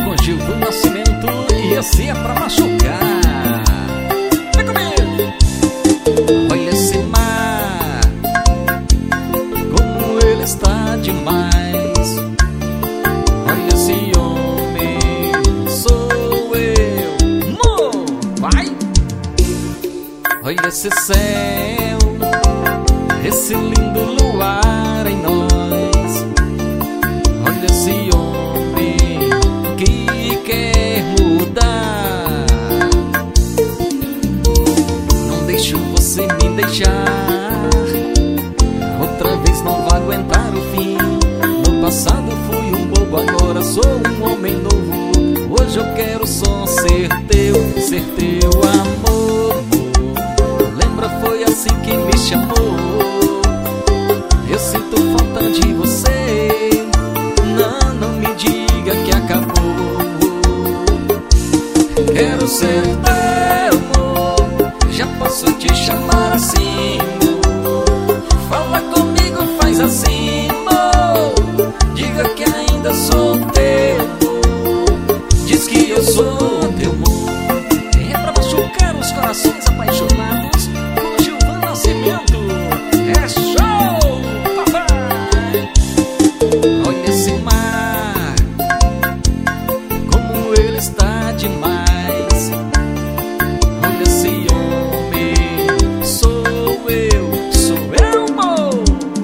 com Gilvan Nascimento e esse é pra machucar. Vem comigo! Olha esse mar, como ele está demais. Olha esse homem, sou eu. Mo, vai! Olha esse céu, esse lindo luar em nós. Olha esse homem que quer mudar. Não deixo você me deixar. Outra vez não vai aguentar o fim. No passado fui um bobo, agora sou um homem novo. Hoje eu quero só ser teu amor. Lembra, foi assim que me chamou. Eu sinto falta de você. Não me diga que acabou. Quero ser teu amor. Já posso te chamar assim, amor. Fala comigo, faz assim, amor. Diga que ainda sou teu, amor. Diz que eu sou teu, amor. É pra machucar os corações apaixonados com Gilvan Nascimento. É show, papai! Olha esse mar, como ele está demais. Olha esse homem, sou eu, amor.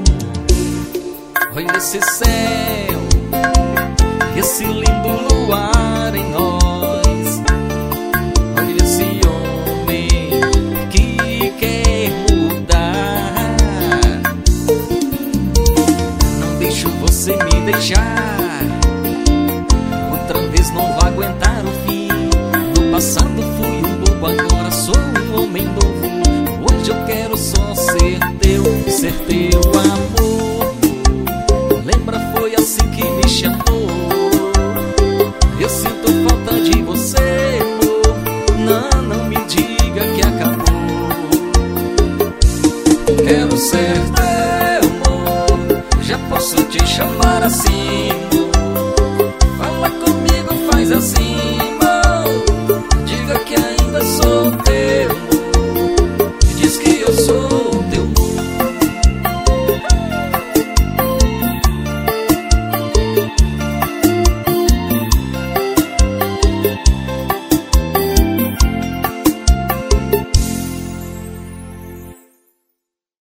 Olha esse céu, esse lindo luar em nós. Olha esse homem que quer mudar. Não deixo você me deixar. Outra vez não vai aguentar o fim. No passado fui um bobo, agora sou um homem novo. Hoje eu quero só ser teu amor. Lembra, foi assim que me chamou. Eu sinto falta de você, amor. Não me diga que acabou. Quero ser teu amor. Já posso te chamar assim, amor.